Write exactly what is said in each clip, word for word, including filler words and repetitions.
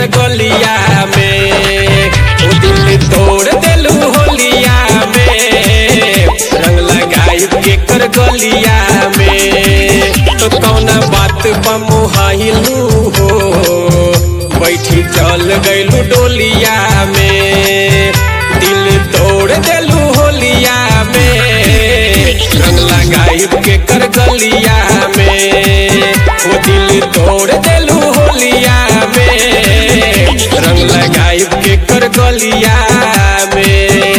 गलिया में। ओ दिल तोड़ देलू होलिया में, रंग लगाई के कर गलिया में। तो कौना बात पर मोहाइलू हो, बैठी चल गइलू डोलिया में। दिल तोड़ देलू होलिया में, रंग लगाई के कर गलिया में। वो दिल तोड़ देलू होलिया में, रंग लगाई के कर गलिया में।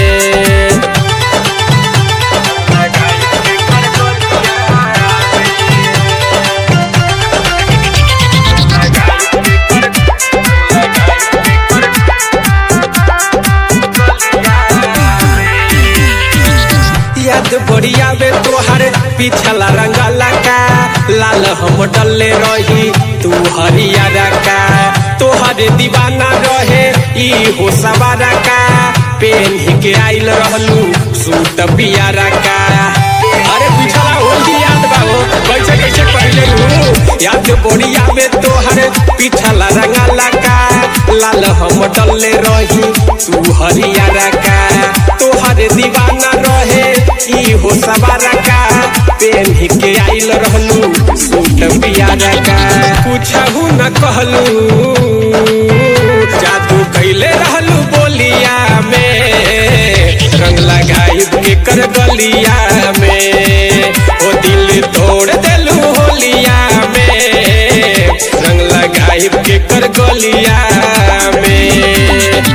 याद बढ़िया बे तोहर पिछला रंगला का, लाल हम डले रही तू हरियारा का। तोहरे दीवाना रहे ई हो सवारा का, पेन ही के आइल रहलू सूट पियारा का। अरे पिछला होली याद बाबू कैसे कैसे पहले हूँ। याद बढ़िया बे तोहर पिछला रंगला का, लाल हम डले रही तू हरियारा का। तोहरे दीवाना रहे ई हो सवारा का, पेन ही के आइल रहलू सूट पियारा का। कुछहू न कहलू, जादू कैले रहलू बोलिया में, रंग लगाई के कर गलिया में। ओ दिल तोड़ देलू होलिया में, रंग लगाई के कर गलिया में।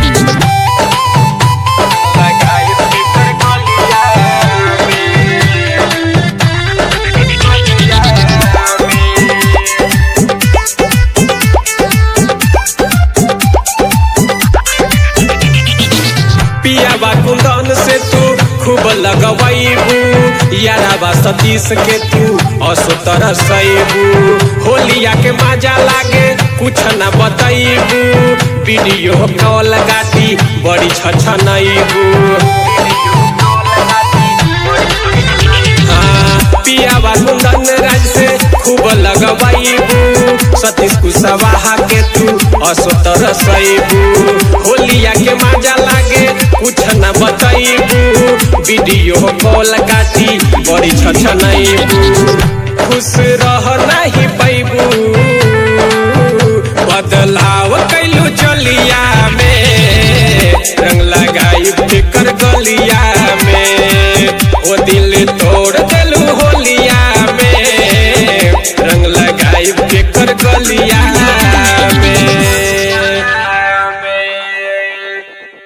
पियाबा कुंदन से तू खूब लगवाइबू, याराबा सतीश के तू असुतर सैबू। होलिया के मजा लागे कुछ न बताइबू, वीडियो कॉल गाती बड़ी छछनैबू। हाँ पियाबा कुंदन राज से खूब लगवाइबू, सतीश कुशवाहा के तू असुतर सैबू। होलिया के मजा लागे कुछ न बताइबू, वीडियो कॉल काटी बड़ी छछनैबू। खुश रह नहीं पैबू, बदलाव कैलू चलिया में, रंग लगाई के कर गलिया में। ओ दिल तोड़ देलू होलिया में, रंग लगाई के कर गलिया